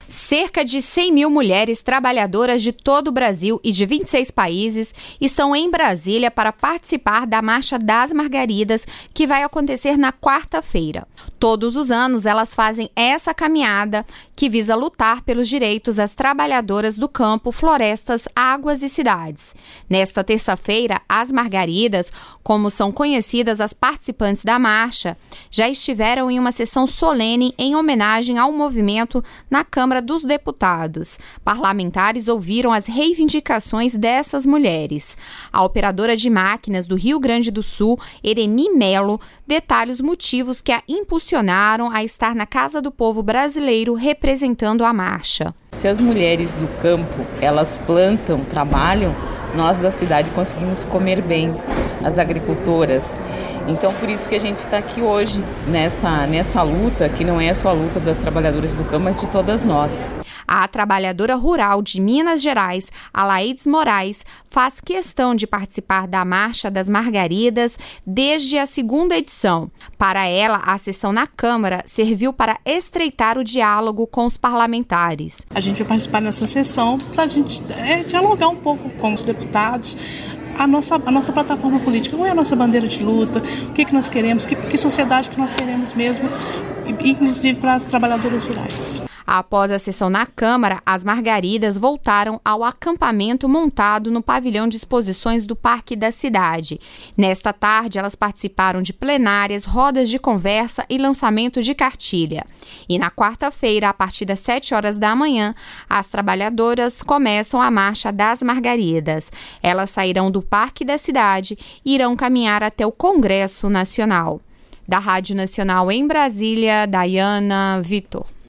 Cerca de 100 mil mulheres trabalhadoras de todo o Brasil e de 26 países estão em Brasília para participar da Marcha das Margaridas, que vai acontecer na quarta-feira. Todos os anos elas fazem essa caminhada que visa lutar pelos direitos das trabalhadoras do campo, florestas, águas e cidades. Nesta terça-feira, as Margaridas, como são conhecidas as participantes da marcha, já estiveram em uma sessão solene em homenagem ao movimento na Câmara dos Deputados. Parlamentares ouviram as reivindicações dessas mulheres. A operadora de máquinas do Rio Grande do Sul, Eremi Melo, detalha os motivos que a impulsionaram a estar na Casa do Povo brasileiro representando a marcha. Se as mulheres do campo, elas plantam, trabalham, nós da cidade conseguimos comer bem, as agricultoras. Então, por isso que a gente está aqui hoje, nessa luta, que não é só a luta das trabalhadoras do campo, mas de todas nós. A trabalhadora rural de Minas Gerais, Alaides Moraes, faz questão de participar da Marcha das Margaridas desde a segunda edição. Para ela, a sessão na Câmara serviu para estreitar o diálogo com os parlamentares. A gente vai participar nessa sessão para a gente dialogar um pouco com os deputados, a nossa plataforma política, qual é a nossa bandeira de luta, o que nós queremos, que sociedade que nós queremos mesmo, inclusive para as trabalhadoras rurais. Após a sessão na Câmara, as Margaridas voltaram ao acampamento montado no pavilhão de exposições do Parque da Cidade. Nesta tarde, elas participaram de plenárias, rodas de conversa e lançamento de cartilha. E na quarta-feira, a partir das 7 horas da manhã, as trabalhadoras começam a Marcha das Margaridas. Elas sairão do Parque da Cidade e irão caminhar até o Congresso Nacional. Da Rádio Nacional em Brasília, Dayana Vitor.